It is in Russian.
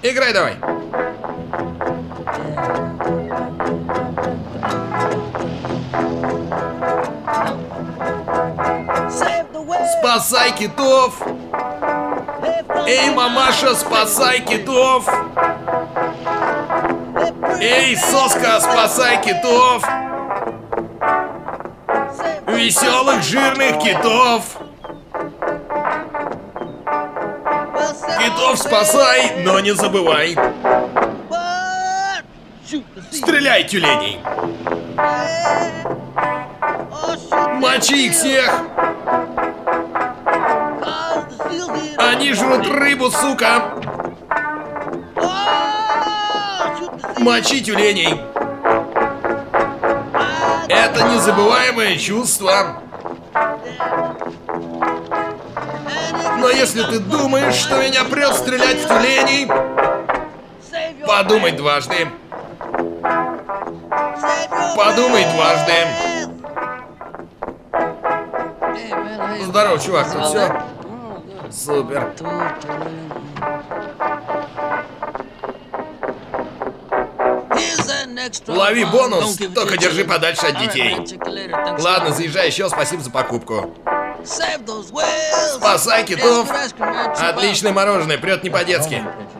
Играй давай. Спасай китов! Эй, мамаша, спасай китов! Эй, соска, спасай китов! Веселых жирных китов! Китов спасай, но не забывай! Стреляй, тюленей! Мочи их всех! Они жрут рыбу, сука! Мочи тюленей! Это незабываемое чувство. Но если ты думаешь, что меня прет стрелять в тюленей, подумай дважды. Подумай дважды. Здорово, чувак, тут все? Супер. Лови бонус, только держи подальше от детей. Ладно, заезжай еще, спасибо за покупку. Спасай китов. Отличное мороженое, прет не по-детски.